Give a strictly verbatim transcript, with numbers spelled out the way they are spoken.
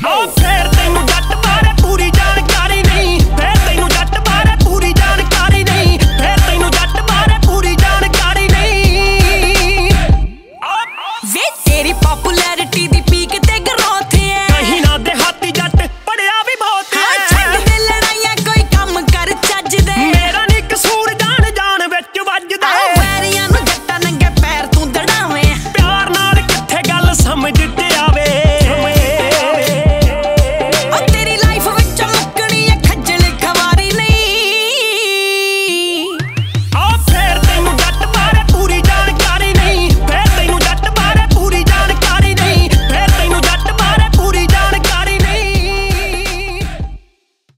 ਆ ਫੇਰ ਤੈਨੂੰ ਜੱਟ ਬਾਰੇ ਪੂਰੀ ਜਾਣਕਾਰੀ ਨਹੀਂ, ਫੇਰ ਤੈਨੂੰ ਜੱਟ ਬਾਰੇ ਪੂਰੀ ਜਾਣਕਾਰੀ ਨਹੀਂ, ਫੇਰ ਤੈਨੂੰ ਜੱਟ ਬਾਰੇ ਪੂਰੀ ਜਾਣਕਾਰੀ ਨਹੀਂ। ਵੇ ਤੇਰੀ ਪਪੂਲੈਰਿਟੀ